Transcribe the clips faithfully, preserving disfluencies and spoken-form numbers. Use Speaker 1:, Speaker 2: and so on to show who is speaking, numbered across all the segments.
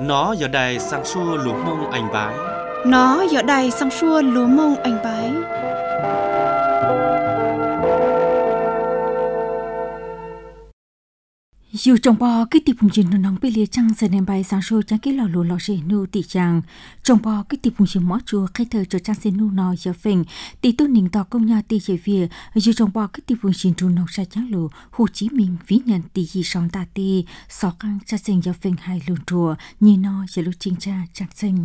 Speaker 1: Nó giờ đây sang xua lúa mông anh bái.
Speaker 2: Nó giờ đây sang xua lúa mông anh bái.
Speaker 3: Dù trong bò cái tiệp phùng trình nó nóng bê liệt trăng sẽ ném bài sáng sôi chẳng cái lò lúa lò rể nu tỷ chàng. Trong bò cái tiệp phùng trình mót chùa khai thờ cho trăng sẽ nu nó giờ phình tỷ tôn nình tỏ công nhà tỷ chế việt. Dù trong bò cái tiệp phùng trình trù nóng xa trắng lù Hồ Chí Minh ví nhận tỷ gì sóng ta tỷ sọ căng cha sinh giờ phình hai lùn chùa nhìn nó giờ lúc chính cha trăng sinh.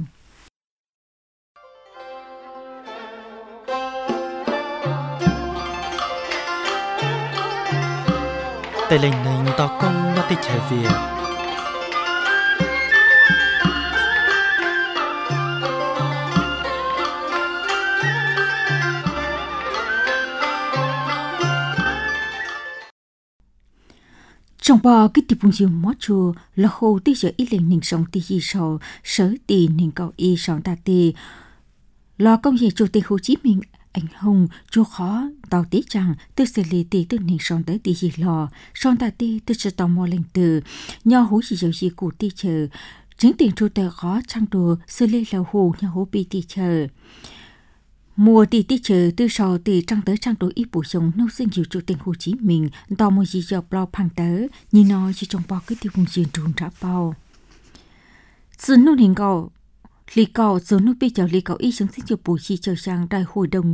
Speaker 1: Tại lệnh này tao công nó tới trở về.
Speaker 3: Trong bò cái tiệp phùng chiều mót chùa là hồ tí giờ ít lệnh nình sống tí gì sầu sở tì nình cầu y sống ta tì. Lò công nghệ chủ tịch Hồ Chí Minh anh hùng chú khó tàu tí chẳng từ xử lý tí từ nền son tới tí gì lò son ta tí từ sự tò mò lên từ nhau hú gì dầu gì cụ tí chờ chính tiền chú tờ khó trang đồ xử lý lầu hù nhau hú bi tí chờ mùa tí tí chờ từ sò tí trang tới trang đồ ít bổ sung nâu sinh nhiều chủ tịch Hồ Chí Minh tàu mùa gì dầu bao phang tới nhìn nó chỉ trong bao cái tiêu vùng diện trùn trả bao sự nô hình cầu lý cầu số nước bị chào lý cầu y sống sinh chụp bùi chi chờ sang đại hội đồng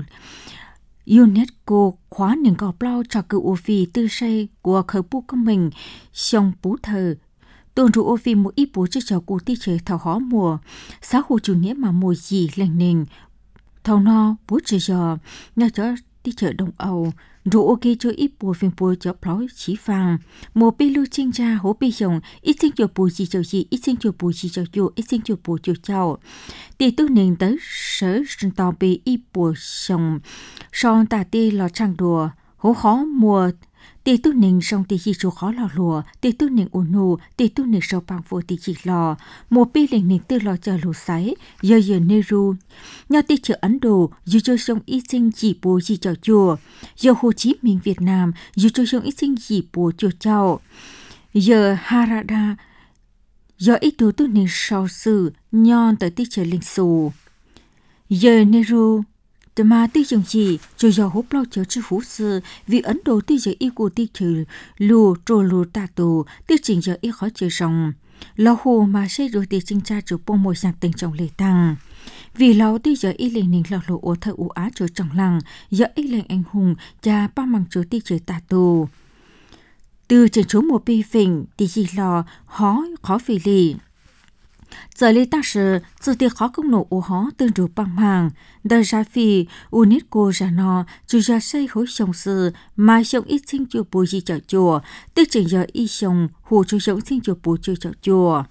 Speaker 3: UNESCO khóa những cầu bao cho cựu ô phi tư say của khởi bù công mình xong bú thờ tôn trụ ô phi một ít bố cho cháu cụ tí chế thảo hóa mùa xã hội chủ nghĩa mà mùa gì lành nền thảo no bố chơi giò nhà cho tí chế đồng Âu rủ ok cho ít bùa phiền bùa cho plói chỉ vàng một bê lưu chinh ra hố bê dòng ít sinh cho bùa gì cho gì ít sinh cho bùa gì cho chùa ít sinh cho bùa cho cháu thì tôi nên tới sở sinh tàu bê ít bùa dòng son ta tê lò trang đùa hố khó mùa thì tôi nên xong thì gì cho khó lò lùa thì tôi nên ổn nụ thì tôi nên sầu bằng vô thì chỉ lò một bê lên nên tư lò chờ lù sái giờ giờ nê ru nhà tí chợ Ấn Độ dù cho xong ít sinh chỉ bố gì cho chùa giờ Hồ Chí Minh Việt Nam dù cho xong ít sinh chỉ bố cho cháu giờ Harada giờ ít đồ tôi nên sau sự nhon tới tí chợ linh xù giờ nê ru từ mà tí dùng gì rồi giờ hút bao chờ chữ phú sư vì Ấn Độ tí giờ y của tí chữ lù trồ lù ta tù tí chỉnh giờ y khó chơi rồng lão hồ mà xây rồi tí chinh tra chủ bông môi sang tình trọng lệ tăng vì lão tí giờ y lên nình lão lộ ô thơ ủ á chỗ trọng lăng giờ y lên anh hùng cha ba măng chỗ tí chữ ta tù từ trên chỗ một bì phình tí gì lò khó khó phì lì giờ lý ta sự sự tiệc khó công nổ ô hó tương rủ bằng hàng đời ra phi UNESCO ra nó chú ra xây hối sông sư mà sông ít sinh chùa bùi gì chợ chùa tức chừng giờ y sông hồ chú sống sinh chùa bùi chùa chợ chùa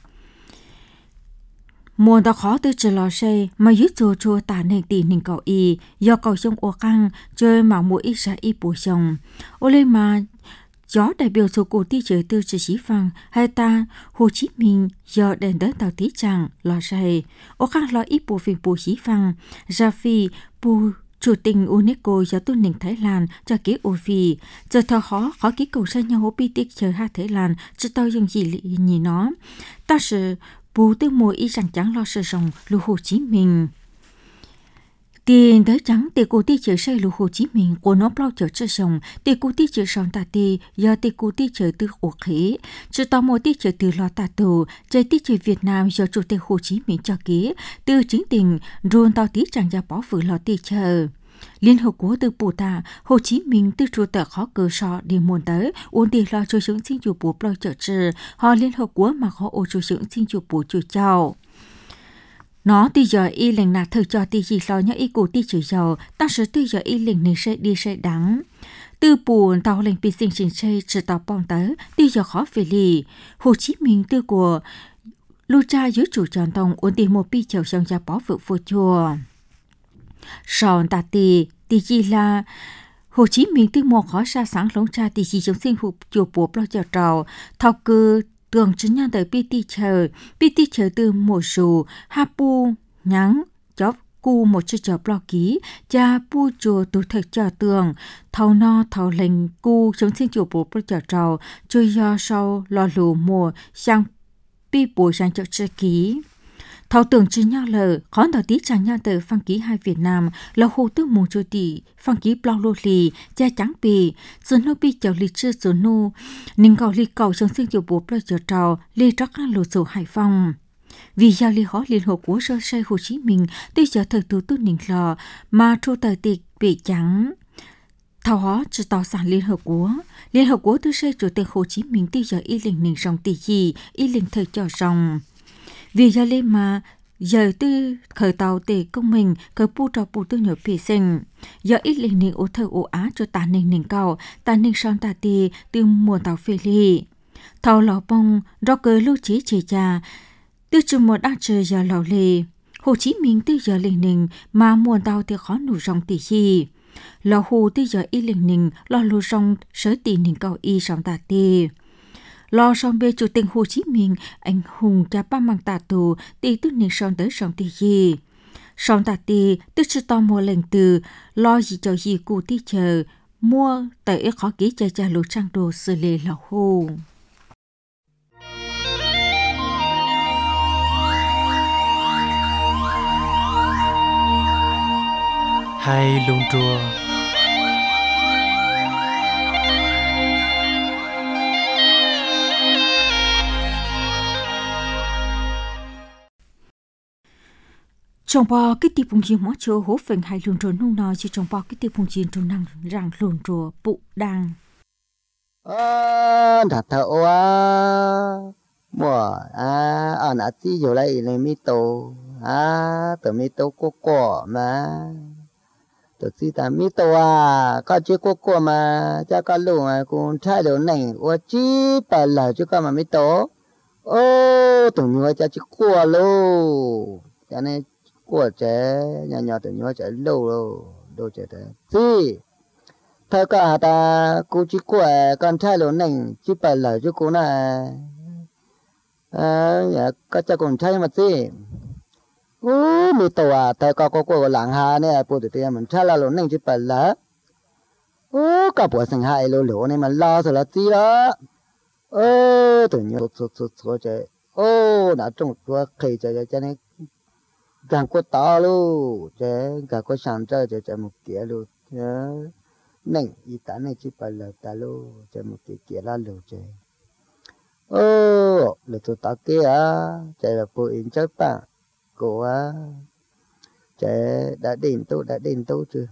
Speaker 3: mùa đó khó từ trở lò xây mà dưới chùa chùa tả nền tỉ nền cầu y do cầu sông ô căng chơi mà mùa ít ra y bùi sông ô lên mà gió đại biểu số cổ tí trời tư chỉ xí phăng hay ta Hồ Chí Minh giờ đèn tới tàu tí chẳng lò say ô khang lo ít bộ phim bộ xí phăng ra phi bộ chủ tịch UNESCO giờ tôn nền Thái Lan cho ký ô phi giờ thọ khó khó ký cầu sang nhau hố bi tích chờ ha Thái Lan cho tao dùng gì nhìn nó ta sự bộ tư mùa y chẳng chẳng lo sợ rồng lưu Hồ Chí Minh tiền tới trắng tiền cụ tí chở xây lũ Hồ Chí Minh của nó bao chở cho sông tiền cụ tí chở sòn ta tì giờ tiền cụ tí chở từ ổ khí chứ tao mua tí chở từ lò ta tù chơi tí chở Việt Nam do chủ tịch Hồ Chí Minh cho ký từ chính tình ruộng tao tí chẳng ra bỏ phử lò tí chở Liên Hợp Quốc từ bù ta Hồ Chí Minh từ chủ tờ khó cơ sọ đi muôn tới uống tiền lo cho dưỡng sinh chủ bố bao chở trừ họ Liên Hợp Quốc mà khó ô cho dưỡng sinh chủ bố chủ cháu nó từ giờ y lệnh nạt thử cho từ gì lo nhớ y cụ từ chữ giàu ta sẽ từ giờ y lệnh này sẽ đi sẽ đắng từ buồn tàu lệnh bị sinh sinh xây chỉ tàu bom tới từ giờ khó về lì Hồ Chí Minh từ của lưu cha dưới chủ tròn tông ổn định một pi chầu xong ra bỏ vợ vô chùa sòn ta tì tì gì là Hồ Chí Minh từ một khó xa sáng lông cha tì gì giống sinh hụp chùa bố bao giờ trào thao cư tưởng chứng nhận tới pê tê chờ, pê tê chờ từ một số hạ pu nhắn chó cu một chiếc chó blog ký, cha pu chùa tụ thực chờ tường, thầu no thầu lệnh cu chống sinh chủ bố bố chờ trầu, chơi do sau lò lù mùa sang bị bồi sang cho chơi ký thảo tưởng chỉ nhau lờ khó đầu tí chẳng nhau từ phăng ký hai Việt Nam là hồ tư mùng cho tỷ phăng ký bao lô lì cha trắng bì rồi nó bị chảo lì chưa rồi nó nín cầu lì cầu trong sinh tiểu bố bao giờ trào lì trắc là lô sổ Hải Phòng vì gia lì khó liên hợp của sơ xây Hồ Chí Minh tuy giờ thời tù tu nín lò mà tru tờ tịch bị trắng thảo hóa cho tàu sản Liên Hợp Quốc Liên Hợp Quốc tư xây chủ tịch Hồ Chí Minh tuy giờ y linh nín rong tỷ gì y linh thời cho rong vì gia lì mà giờ tư khởi tàu tề công mình khởi pu trò pu tư nhỏ phi sinh giờ ít linh nín ô thơ ô á cho tàn nín nín cầu tàn nín son tà tì từ mùa tàu phê ly thảo lò bông rõ cờ lưu trí chỉ cha tư chừng một đã chờ giờ lò lì Hồ Chí Minh tư giờ linh nín mà mùa tàu thì khó nụ rong tỷ gì lò hồ tư giờ y linh nín lo lù rong sở tì nín cầu y sòng tà tì lo song bê chủ tịch Hồ Chí Minh anh hùng cha ba mang tà tù tì tư nín son tới sòng tì gì sòng tà tì tư sư to mua lệnh từ lo gì cho gì cụ tì chờ mua tại khó ký cha cha lù trang đồ xử lý lò hồ
Speaker 1: hai lùng chùa
Speaker 3: trong bao cái tiệp bùng chim mót chua hố phình hai lùng chùa nung nọ chỉ trong bao cái tiệp bùng chim trong năng rằng lùng chùa bụ đăng
Speaker 4: à đặt thợ à mùa à ở nãy chỉ vô lại này mi tô à từ mi tô cô cô mà từ khi ta mi tô à có chỉ cô cô mà cha có luôn à cũng thay đổi này và chỉ phải là chứ có mà mi tô ô từ nhỏ cha chỉ cô luôn cho nên cô trẻ nhỏ nhỏ từ nhỏ trẻ lâu rồi đâu trẻ thế gì thôi cả ta cô chỉ cô con thay đổi này chỉ phải là chứ cô này à có cha còn thay mà gì ô mi tô à thay có cô cô làng hà này bố tụi mình thay là luôn này chỉ phải là ô cả bố sinh hai lô lô này mà lo rồi là gì đó ô tụi nhỏ số số số trẻ ô đã trông tua khi trẻ trẻ này càng có to luôn trẻ càng có sáng chơi trẻ trẻ một kia luôn này ý ta này chỉ phải là ta luôn trẻ một kia kia là luôn trẻ ô là tụi ta kia à trẻ là phụ in chơi bạn cô à trẻ đã đến tôi đã đến tôi chưa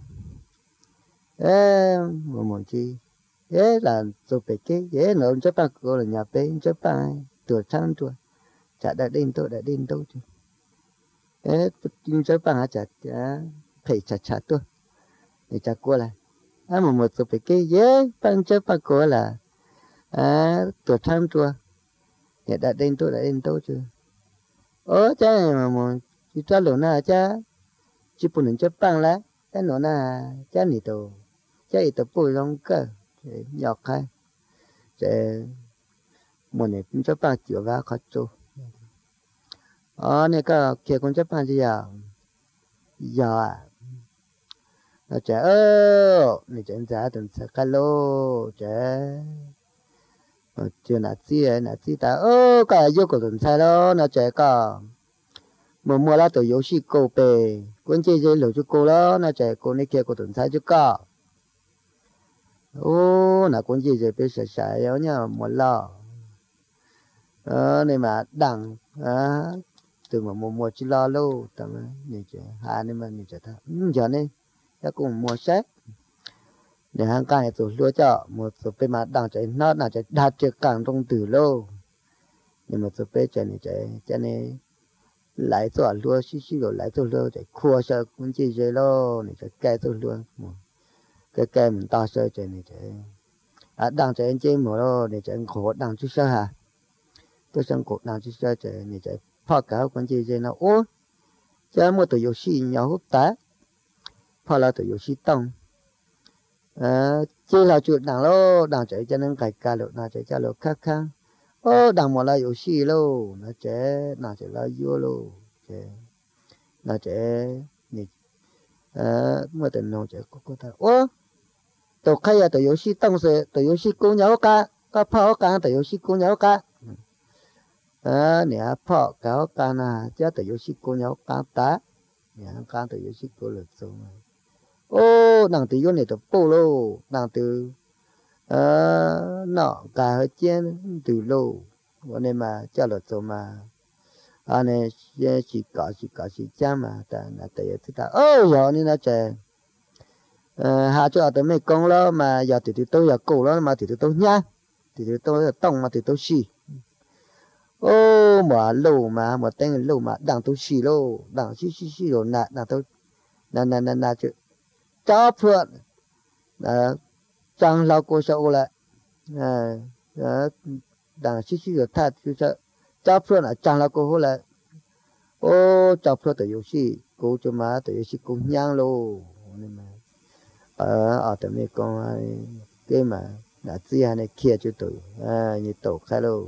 Speaker 4: ê một món chi ê là tôi phải cái ê nó chơi bạn cô là nhà bên chơi bạn tuổi tháng tuổi trẻ đã đến tôi đã đến tôi chưa ê tôi chơi bạn hả trẻ phải chặt chặt tôi để chặt cô là à một một tôi phải cái ê bạn chơi bạn cô là à tuổi tháng tuổi trẻ đã đến tôi đã đến tôi chưa ơ cha này mà một chỉ cho lỗ na cha chỉ phụ nữ chấp bằng lá cái lỗ na cha nị tổ cha ít tổ bồi long cơ nhọc hay để một này cũng chấp bằng chịu vào khó chịu ờ này cái kia cũng chấp bằng gì à giờ à nó trẻ ơ này trẻ giá từng sẽ cái lô trẻ chưa nãy gì nãy gì ta ơ cái yêu của từng sai đó nó trẻ cả một mùa là tổ游戏狗呗关键是留住狗了那在国内开个顿菜就搞ô那关键是被晒晒了呢没了ờ này mà đằng à từ mà mùa mùa chỉ lo lâu tầm này chứ hà này mà này chứ ta giờ này ta cũng mùa sách để hàng cái này tôi lúa cho một số bên mà đằng chạy nó là chạy đạt được càng trong từ lâu nhưng mà số bên chạy này chạy chạy này lại cho lúa xí xí rồi lại cho lúa chạy khua sợ cũng chỉ vậy lo này chạy cây cho lúa cái cây mình to sơ chạy này chạy à đằng chạy trên mùa lo này chạy khổ đằng chút sơ hả tôi sang cột đằng chút sơ chạy này chạy phá cả cũng chỉ vậy nó ô chạy một tụi游戏nhỏ hút tá phá là tụi游戏tông à chơi là chuột đằng lo đằng chạy cho nên cày cà lợn đằng chạy cho lợn khác khác ô đằng một là游戏lo nó chạy nó chạy là vô lo chạy nó chạy này à mà tụi nó chạy có có thằng ô tụi khai là tụi游戏tông rồi tụi游戏cũng nhau cả có phá cả tụi游戏cũng nhau cả à nè phọ cáo can à chứ từ yêu sĩ cô nhau can tá nè can từ yêu sĩ cô lực số ô nàng từ yêu này từ bố lô nàng từ ờ nọ cả hơi chén từ lôวันนี้มาเจ้าหลวงตัวมาอันนี้สิก่อสิก่อสิจ้ามาแต่น่ะแต่ยังที่ตาโอ้ยนี่นะเจเอ่อหาเจ้าแต่ไม่กงแล้วมาอย่าติดติดตัวอย่าโกแล้วมาติดติดตัวเนี่ยติดติดตัวต้องมาติดตัวสีโอ้หมอลูมาหมอเต็งลูมาดังตัวสีโลดังสีสีสีโลน่ะดังตัวน่ะน่ะน่ะน่ะจะจ้าเพื่อนนะจังเรากูจะโอละอ่าเออđằng xí xí rồi thắt chú sợ cháu phượng là chẳng là cô hô là ô cháu phượng tự yêu xí cô cho má tự yêu xí cũng nhang lô nên mà ở ở tầm này con cái mà đã chia này kia cho tụi à như tổ khai lô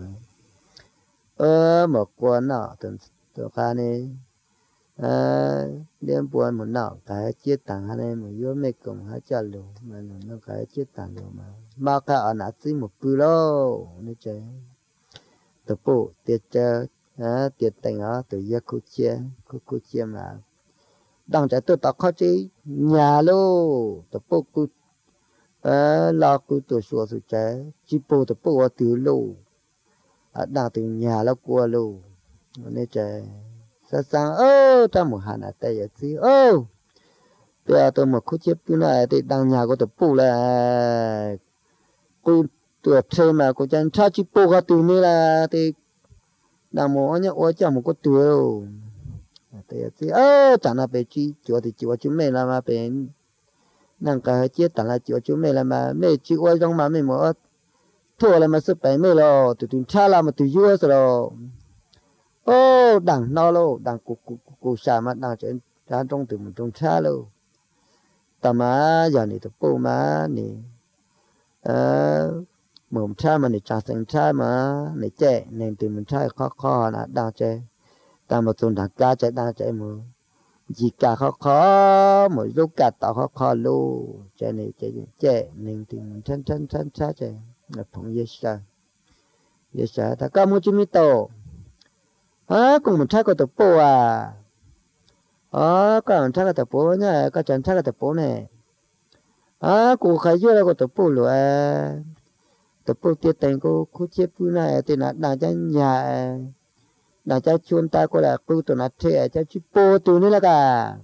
Speaker 4: ờ một con nọ tụi tụi khai này à đêm buồn một nọ cái chia tặng này một vô mấy cùng hai cha lô mà nó cái chia tặng rồi mà mà cái ở nãy xí một bự lô nên chơi tập bộ tiệt chơi à tiệt tình á từ giờ cô chia cô cô chia mà đang chạy tôi tập khó chứ nhà lô tập bộ cô à lo cô tôi xua xua chơi chỉ bộ tập bộ từ lô à đang từ nhà là qua lô nên chơi sao sang ơ ta một hàng là tay vậy chứ ơ bây giờ tôi một khúc chép cái này thì đang nhà của tập bộ là cô tuổi thơ mà cô chẳng cha chỉ bộ cái từ này là thì đang một nhá ôi chẳng một cái tuổi đâu tay vậy chứ ơ chẳng là về chi chúa thì chúa chúng mình là mà về năng cái chết chẳng là chúa chúng mình là mà mấy chỉ ôi trong mà mình một thua là mà sức bảy mươi rồi từ từ cha là mà từ dưới rồi ô đằng nó lô đằng cụ cụ cụ xà mà đằng trên ra trong từ một trong cha lô ta mà giờ này tập bộ mà này ờ mồm cha mà này cha sinh cha mà này trẻ nên từ mình cha khó khó là đằng trẻ ta mà tuần đằng ca trẻ đằng trẻ mà gì cả khó khó mà lúc cả tao khó khó lô trẻ này trẻ trẻ nên từ mình chân chân chân cha trẻ là phong yes sa yes sa ta có một chút mi tổ à cùng mình thay cái tập bộ à à có mình thay cái tập bộ nhá có chẳng thay cái tập bộ này à cô khai chưa là cái tập bộ rồi tập bộ tiết tình cô cô chép bữa này thì là đang chân nhà đang chân chuồn ta cô là cô tụi nó thế chân chip bộ tụi nó là cả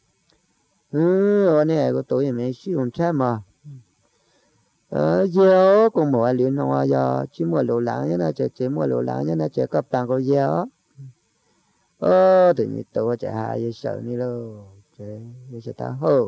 Speaker 4: ừ ở này cô tối mình sử dụng thay mà ờ giờ cô mua liền hoa giờ chỉ mua lô láng nhá chỉ chỉ mua lô láng nhá chỉ có bằng cô giờ ờ tự nhiên tôi chạy hai giờ sợ như lo chạy giờ sẽ ta hô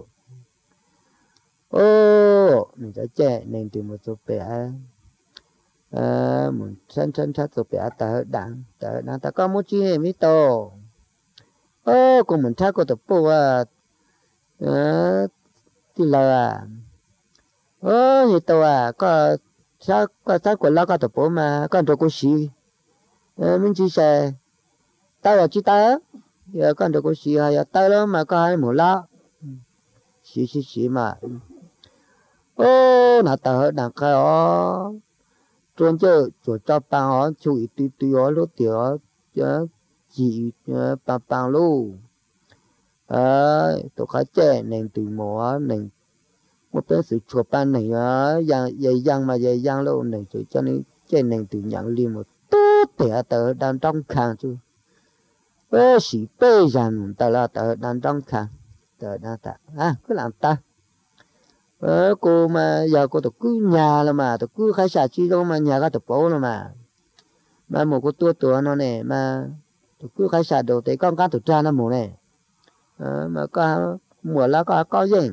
Speaker 4: ô mình sẽ chạy nên từ một số bé à mình chân chân chân số bé ta đặng ta đặng ta có một chi này mới to ô cùng mình thay có tập bộ à ờ thì là ô như tôi à có sao có sao của nó có tập bộ mà con tôi có gì ờ mình chỉ sẽ tao là chỉ tao giờ con được có gì hay tao đó mà có hai mũ lá xí xí xí mà ô nãy tao đang cái ó chuyên chơi chuột cho bằng ó chui tùy tùy ó lúc tiểu chứ chỉ bằng bằng luôn ờ tôi khai chơi nên từ mỏ nên một cái sự chuột bằng này á giang dây giang mà dây giang luôn này cho nên chơi nên từ nhận liền một tốt để tao đang trong khang chứ bê sĩ bê rằng ta là ta đang trong khang ta đang ta à cứ làm ta ờ cô mà giờ cô tập cứ nhà là mà tập cứ khai xả chi đâu mà nhà cái tập bố là mà mà một cái tua tua nó này mà tập cứ khai xả đồ tới con cá tập tra nó mù này ờ mà có mùa lá có có gì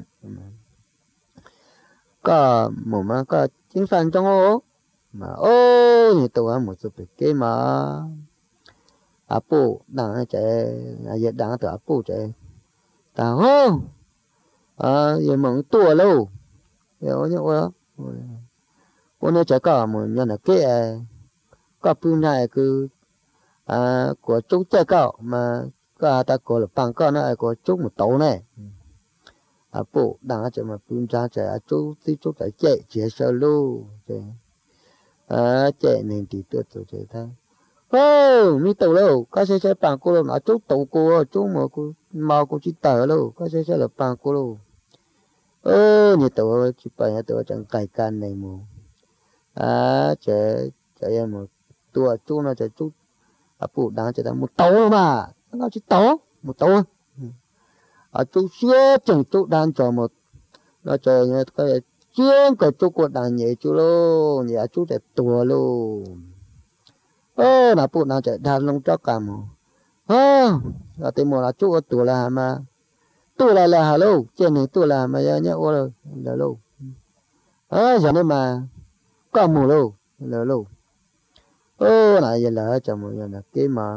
Speaker 4: có mùa mà có chính phần trong ô mà ô như tôi một số cái mà à bố đang chạy à giờ đang từ à bố chạy ta hô à giờ mong tua lâu giờ nhớ quá cô nói chạy cả một nhân là cái có bữa nay cứ à của chú chạy cả mà có ta có là bằng con này của chú một tàu này à bố đang chạy mà bữa ra chạy à chú tí chú chạy chạy chạy sơ lô chạy à chạy nên thì tôi tôi chạy ta ô mi tàu đâu có xe xe bằng cô đâu nó chú tàu cô chú mà cô mau cô chỉ tờ đâu có xe xe là bằng cô đâu ơ như tàu chỉ bằng tàu chẳng cài can này mà à trẻ trẻ em một tua chú nó trẻ chú à phụ đáng trẻ ta một tàu mà nó chỉ tàu một tàu à chú xưa chẳng chú đang cho một nó chơi như cái chuyên cái chú của đàn nhảy chú lô nhảy chú để tua lô ơ là phụ nào chạy đàn lông cho cả mà ơ là tìm một là chú ở tua là mà tua là là hà lô trên này tua là mà nhá ô rồi là lô ơ giờ này mà có mù lô là lô ơ là giờ là cho mọi người là cái mà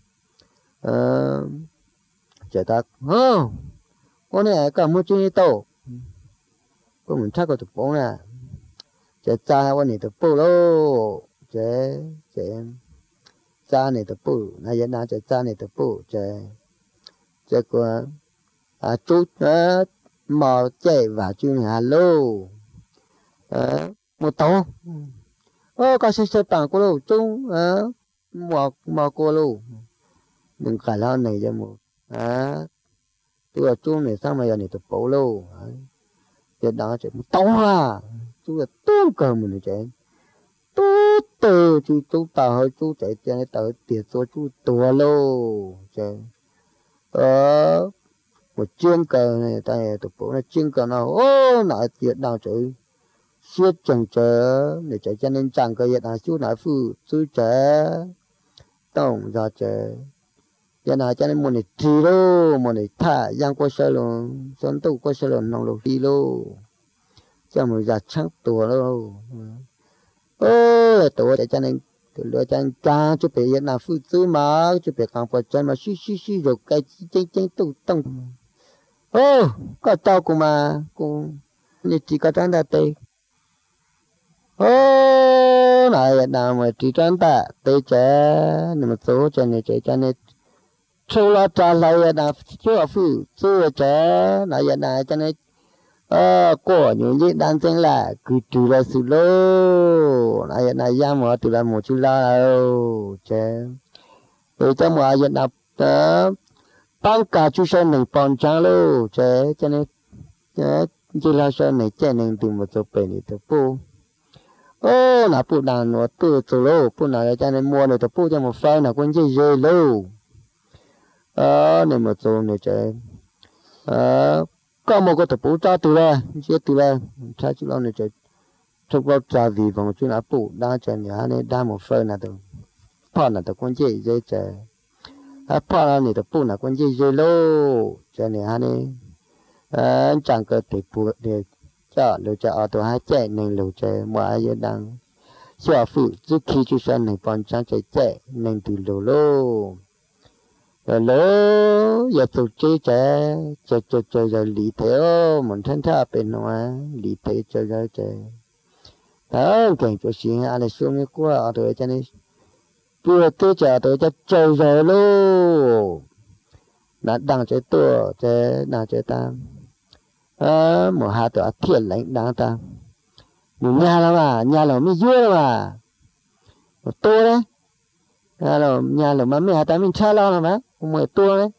Speaker 4: ờ chạy ta ơ con này cả một chuyện to có mình chắc có được bốn nè chạy cha con này được bốn lô chạy chạy cha này được bốn này giờ nào chạy cha này được bốn chạy chạy qua à chút á mò chạy vào chú nhà lô à một tàu ô có xe xe bằng cô lô chung à mò mò cô lô đừng cả lo này cho một à tôi là chung này sao mà giờ này được bốn lô giờ đó chạy một tàu à chú là tốn cờ mình chạy tốt từ chú chú tàu hơi chú chạy cho nên tàu tiền số chú tua lô chạy ờ một chuyên cờ này tại tụi bố nó chuyên cờ nào ô nói tiền nào chạy suốt chẳng chờ để chạy cho nên chẳng cờ hiện nào chú nói phụ chú chạy tổng ra chạy giờ nào cho nên một này thi lô một này thả giang qua sơ luôn xuân tu qua sơ luôn nông lô đi lô cho một giờ chắc tuổi lô ơ tuổi để cho nên từ lứa cho nên cha chú bé hiện nào phụ chú mà chú bé càng phải chân mà xí xí xí rồi cái chân chân tu tông ô có tao cũng mà cũng như chỉ có trắng ta tê ô này hiện nào mà chỉ trắng ta tê trẻ nhưng mà số cho nên trẻ cho nên chú là trả lời là chú ở phụ chú trẻ này hiện nào cho nên ờ của những gì đang trên là cứ trừ là sự lô này hiện nay giang mà từ là một chú la đâu trẻ rồi cho mà hiện nào tăng cả chú sơn này còn trang lô trẻ cho nên chỉ là sơn này trẻ nên từ một số bể này từ pu ô là pu đàn nó từ từ lô pu nào cho nên mua này từ pu cho một phay là con gì dễ lô ờ này một số này trẻ ờ có một cái tập bút ra từ đây, chia từ đây, trái chú long này chơi, chụp vào trà vì vòng chú nạp bút đa chơi nhà này đa một phần là được, phá là được con gì dễ chơi, à phá là này tập bút là con gì dễ lô, chơi nhà này, à chẳng có tập bút để cho lựa chọn ở tổ hai chơi nên lựa chơi mọi ai đang, xóa phụ trước khi chú sơn này còn chẳng chơi chơi nên từ lô lô. Rồi lỡ giờ tụi chơi chơi chơi chơi chơi rồi lý thế mình thân thà bên ngoài lý thế chơi chơi chơi đó cảnh cho xin anh ấy xuống cái qua rồi cho nên vừa tới chờ tới cho chơi rồi luôn đã đang chơi tua chơi nào chơi ta à một hai tuổi thiệt lãnh đang ta một nhà là mà nhà là mới vui mà một tua đấy nhà là nhà là mà mẹ ta mình cha lo mà mười tua đấy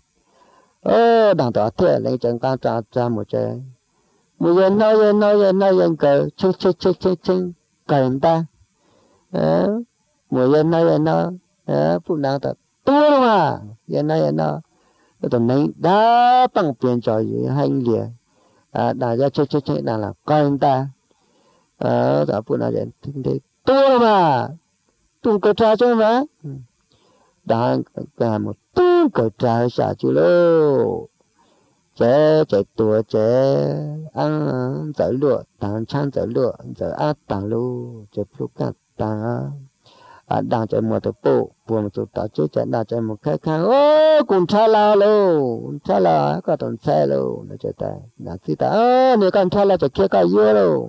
Speaker 4: ơ đang tỏ thiệt lãnh chẳng can trả ra một chơi một giờ nói giờ nói giờ nói giờ cờ chơi chơi chơi chơi chơi cờ người ta à một giờ nói giờ nói à phụ nữ ta tua mà giờ nói giờ nói tụi này đã bằng tiền cho gì hành liền à đại gia chơi chơi chơi đang là coi người ta à đã phụ nữ giờ thế tua mà tụi cờ trà chơi mà đang cả một tua cờ trà xả chú lô chế chế tua chế ăn dở lụa tàng chăn dở lụa dở át tàng lô chế phu cát tàng à đang chế một tổ bộ buồn một tổ tạo chế chế đang chế một khai khang ô cùng cha la lô cha la có tồn xe lô nó chế ta đang xí ta ơ nếu con cha la chế kia cái dưa lô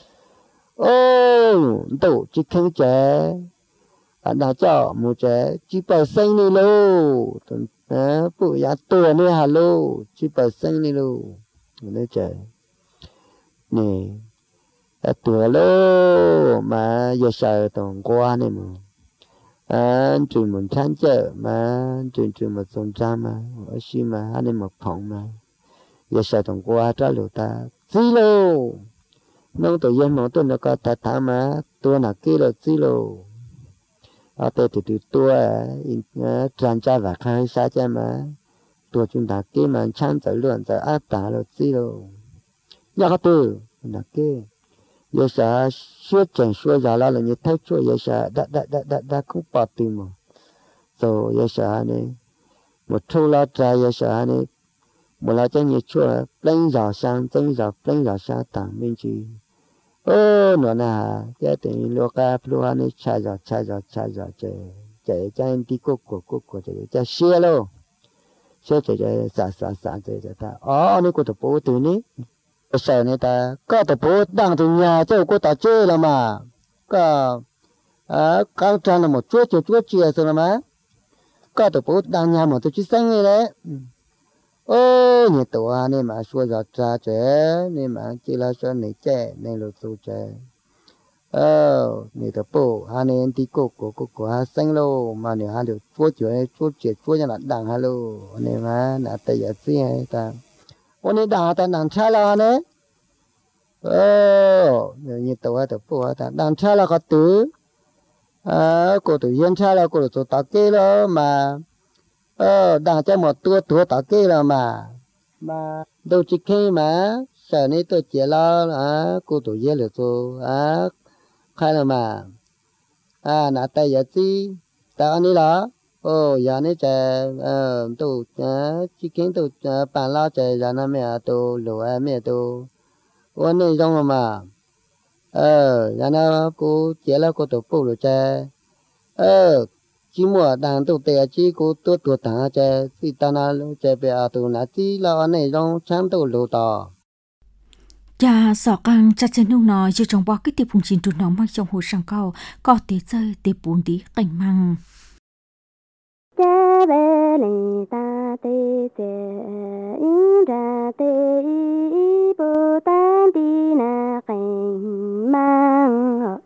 Speaker 4: ô tổ chỉ khen chế à đã cho một chế chỉ bảo sinh đi lô à phụ ya tua này hà lô chỉ bảo sinh đi lô nó chế nè à tua lô mà giờ sợ tòng qua này mà à chuyện muốn chán chợ mà chuyện chuyện một sông cha mà ở xí mà anh em một phòng mà giờ sao thằng qua trả lời ta xí lô nông tự nhiên mà tôi nó có ta ta mà tôi là kia là xí lô ở đây thì từ tôi trang tra và khai sát cha mà tôi chúng ta kia mà chán tới luôn tới áp ta là xí lô nhà có từ là kia giờ sao suốt chẳng suốt giờ là như thế chúa giờ sao đã đã đã đã đã không bỏ tiền mà rồi giờ sao này một thu la trái giờ sao này một là chân như chúa lên giờ sang chân giờ lên giờ sang tạm bên chi ô nó nà cái tiền lúa cá lúa này chạy giờ chạy giờ chạy giờ chạy chạy chạy đi cố cố cố cố chạy chạy xe luôn xe chạy chạy xa xa xa chạy chạy ta ờ này có thể bố từ này sau này ta có thể bố đang từ nhà cho cô ta chơi là mà có à cao trang là một chuột chuột chuột chia rồi mà có thể bố đang nhà một tôi chỉ sang này đấy ô nhiệt độ này mà xua giọt ra trẻ này mà chỉ là cho này trẻ này là số trẻ ờ này tập bộ anh em đi cô cô cô cô ha sang lô mà này ha được chuột chuột chuột chết chuột nhà đang hello này mà là tay giờ xí hay ta ô này đang ta đang chơi là này ờ nhiệt độ tập bộ ta đang chơi là có từ à cô tự nhiên chơi là cô được tao kêu đó mà ờ đang chơi một tua tua tao kêu là mà mà đâu chỉ khi mà sợ này tôi chỉ lo à cô tự nhiên được tôi à khai là mà à nãy tay giờ gì tao anh đi đó ô giờ này chơi ờ tôi chỉ kiến tôi bàn lao chơi giờ này mẹ tôi lúa mẹ tôi ô này trong mà ờ giờ nào cô chỉ là cô tôi phụ được chơi ờ chỉ mua đang tụ tệ chỉ cô tôi tôi thằng chơi thì tao nào chơi về à tụ nãy chỉ là anh này trong sáng tụ lúa tao
Speaker 3: cha sọ căng cha chân nung nói cho trong bao cái tiệp phùng chín tụt nóng mang trong hồ sang cao có tế chơi tế bốn tí cảnh măng
Speaker 5: cha bé lì ta tê tê in ra tê y bồ tan đi na cảnh mang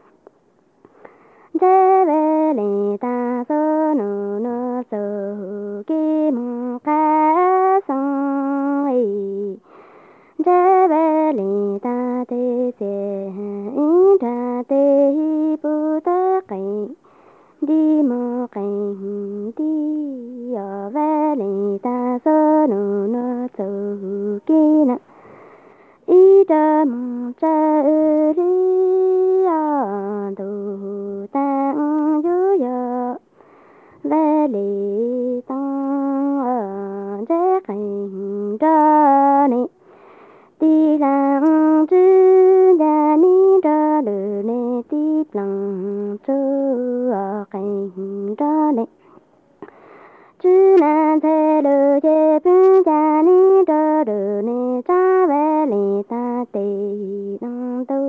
Speaker 5: cha bé lì ta sơ nô nô sơ kim ca sang ấy cha bé lì ta tê tê in ra tê y bồ ta cảnh đi mò cảnh đi ở về lì ta sơ nô nô sơ kia nè ý ra mong cha đi ở đồ tăng dữ dở về lì tăng ở trái cảnh ra nè đi làm chữ nhà ni ra lửa nè tiếp lòng chữ ở cảnh ra nè chữ nan thế lửa chế bên nhà ni ra lửa nè cha về lì ta tì năng tu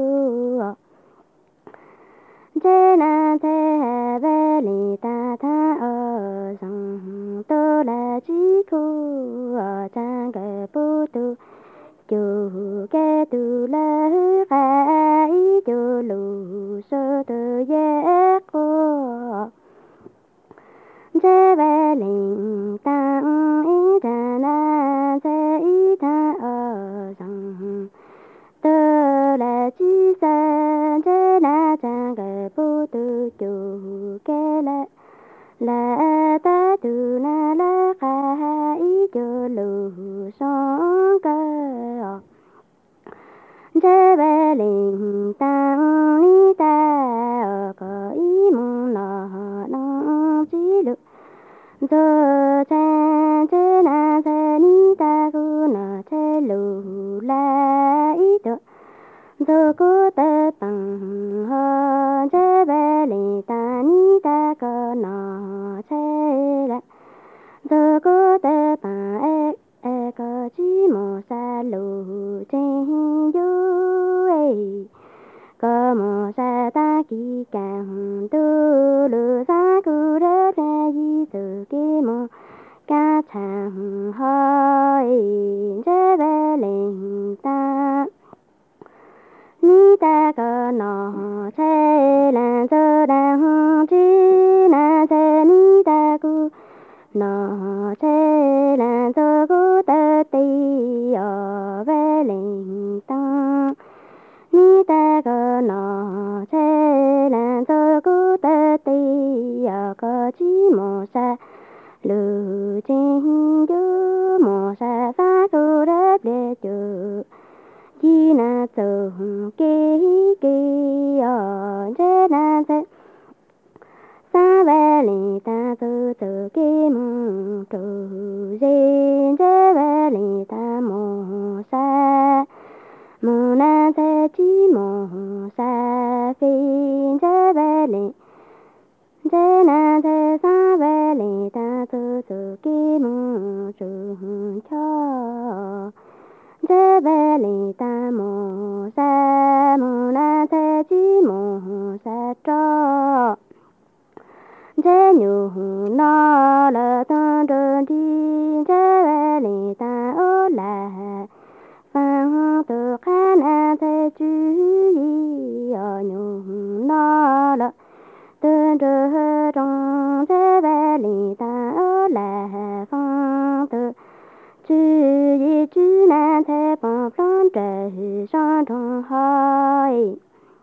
Speaker 5: chế nan thế về lì ta tha ở rằng tôi là chỉ cô ở trang cái bố tu chú cái tu la khai chú lù sơ tu ye cô chế về linh tăng ý ra na chế ý tha ở rằng tớ là chỉ sa chế na trang cái bố tu chú cái la la ta tu na la khai chú lù song cơ chế về linh tăng ni ta có ý mong nó năng chỉ lực giờ cha chế na chế ni ta cứ nó chế lù la ý được giờ cứ tê bằng hơn chế về linh ta ni ta có nó chế la giờ cứ tê bằng e e có chỉ một sa lù trên du ấy có một sa ta kỳ càng tu lù sa cứ đất ra di từ kia một ca chẳng hỏi chế về linh ta ni ta có nó chế là giờ đang chỉ nó chế là cho cô ta tì ở về linh tăng ni ta có nó chế là cho cô ta tì ở có chỉ một sa lư chính chú một sa phá cô đáp để chú chỉ là từ kí kí ở chế là chế sa về lì ta từ từ kí mù trù dên chế về lì ta mù sa mù na chế chỉ mù sa phi chế về lì chế na chế sa về lì ta từ từ kí mù trù cho chế về lì ta mù sa mù na chế chỉ mù sa cho chế nhu nó là tan đơn đi chế về lì ta ô là phang từ khán an chế chú ý ở nhu nó là tan đơn trong chế về lì ta ô là phang từ chú ý chú nan chế bằng phong trời sang trong hỏi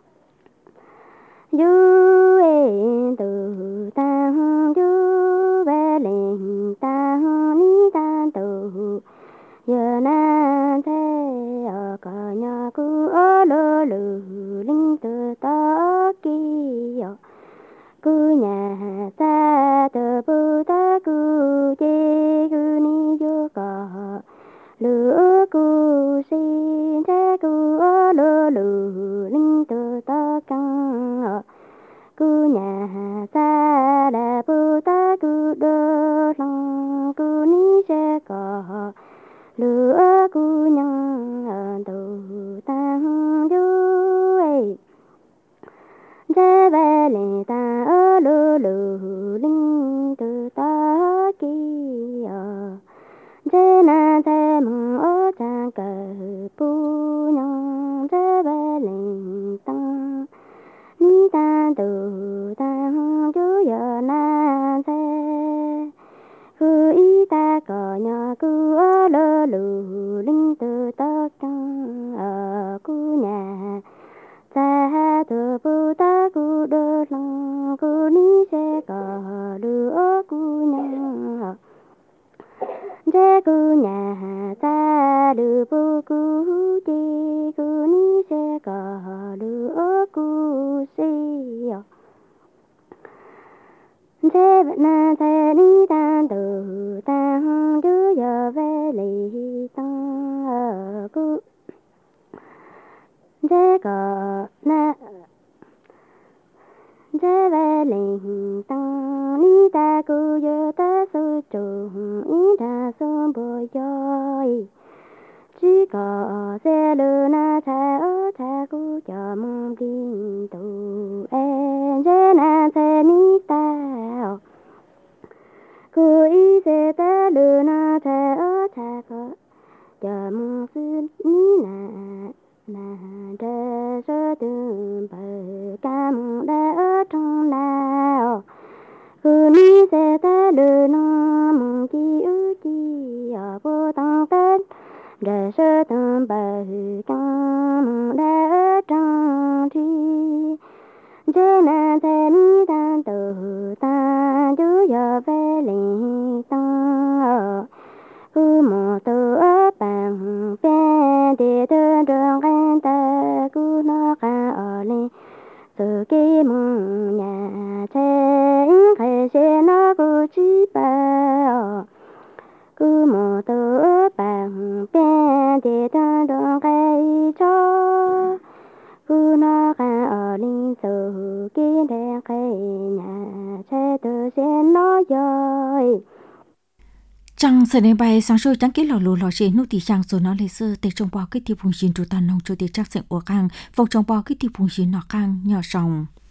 Speaker 5: du em từ tăng du về linh tăng ni tăng từ giờ nan thế ở cả nhà cứ ở lơ lử linh từ ta kia cứ nhà ta từ bu ta cứ chê cứ ni vô cả lửa cứ xin thế cứ ở lơ lử linh từ ta căng cứ nhà ta là bu ta cứ đơ lòng cứ ni sẽ có lửa cứ nhang từ tăng du ấy chế về lì ta ở lơ lử linh từ ta kia chế na chế mong ở trang cờ pu nhang chế về lì tăng ni ta từ tăng chú giờ na chế cứ ý ta có nhà cứ ở lơ lử linh từ ta căng ở cu nhà ta từ bu ta cu đơ lòng cu ni sẽ có lửa cu nhà chế cu nhà ta đưa bu cu chi cu ni sẽ có lửa cu si chế na chế ni ta từ tăng chú giờ về lì tăng ở cu chế có na chế về linh tăng ni ta cứ giờ ta su trùng ý ta xuống bồi dối chỉ có xe lừa na cha ở cha cứ cho mong tin tù em chế na chế ni ta cứ ý xe ta lừa na cha ở cha có cho mong xin ni na na để cho từng bờ cam đã ở trong nào cứ ni sẽ ta đưa nó mong chi ước chi ở vô tăng tết để cho từng bờ cam đã ở trong chi chế na thế ni ta từ ta chú giờ về linh tăng cứ một từ ở bằng bên thì đơn đường anh ta cứ nó cả ở lên từ cái mong nhà trên khai xe nó cứ chỉ bảo cứ một từ ở bằng bên thì đơn đường cái cho cứ nó cả ở lên từ cái đèn khai nhà xe từ xe nó rồi
Speaker 3: Chẳng sẽ nên bài sáng sớm chẳng kết lò lù lò chế nụ tỷ chẳng rồi nó lấy sơ để trong bò cái tiêu phùng xin trụ tàn nông cho tỷ chắc sẽ ủa căng vòng trong bò cái tiêu phùng xin nọ căng nhỏ sòng.